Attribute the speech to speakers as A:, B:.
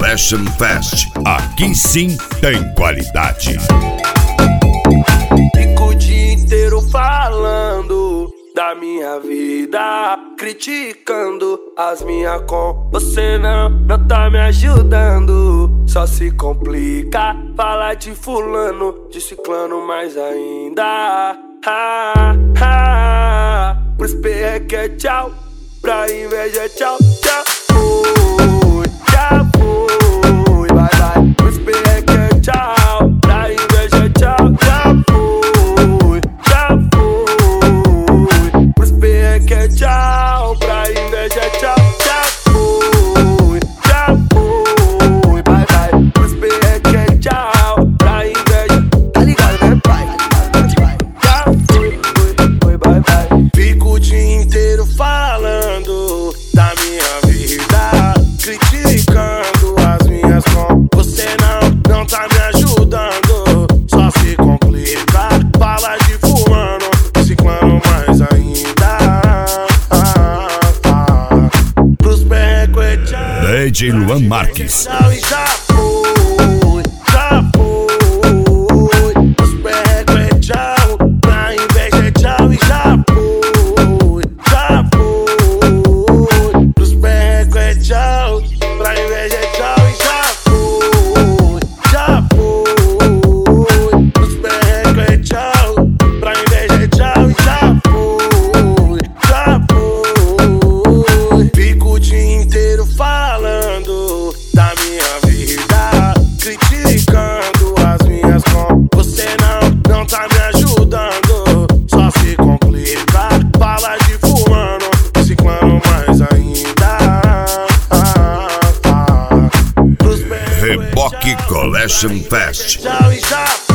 A: Collection Fest. Aqui sim tem qualidade.
B: Fico o dia inteiro falando da minha vida, criticando as minhas com você não tá me ajudando. Só se complica falar de fulano, de ciclano mais ainda. Pros perreque é tchau, pra inveja é tchau, tchau. Já foi, vai, vai. Pros perreque é tchau, pra inveja é tchau, já foi, já foi. Pros perreque é tchau, pra inveja é tchau, já foi, já foi, vai, vai. Pros perreque é tchau, pra inveja, tá ligado, né, pai? Já foi, vai, vai. Fico o dia inteiro falando da minha vida, criticando as minhas com você não tá me ajudando. Só se complica, fala de fulano, ciclano mais ainda. Pros perreco é tchau,
A: DJ Luan Marques.
B: tchau e já foi, já foi. Pros perreco é tchau, pra inveja é tchau e já foi, já foi. Pros perreco é tchau, pra inveja é tchau e já foi, já foi. Pros perreco é tchau, pra inveja é tchau e já foi, já foi. Fico o dia inteiro falando da minha vida, criticando as minhas com você não tá me ajudando. Só se complica, fala de fulano, ciclano mais ainda.
A: Reboque Collection Fest.
B: Tchau e já